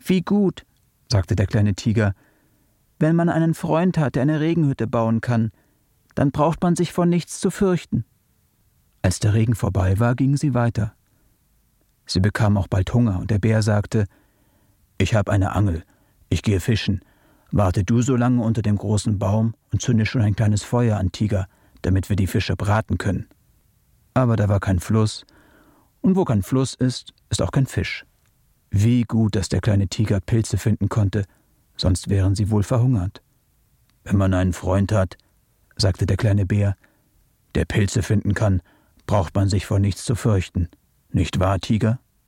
»Wie gut«, sagte der kleine Tiger, »wenn man einen Freund hat, der eine Regenhütte bauen kann, dann braucht man sich vor nichts zu fürchten.« Als der Regen vorbei war, gingen sie weiter. Sie bekamen auch bald Hunger, und der Bär sagte, »Ich habe eine Angel, ich gehe fischen. Warte du so lange unter dem großen Baum und zünde schon ein kleines Feuer an, Tiger, damit wir die Fische braten können.« Aber da war kein Fluss, und wo kein Fluss ist, ist auch kein Fisch. Wie gut, dass der kleine Tiger Pilze finden konnte, sonst wären sie wohl verhungert. »Wenn man einen Freund hat«, sagte der kleine Bär, »der Pilze finden kann, braucht man sich vor nichts zu fürchten. Nicht wahr, Tiger?«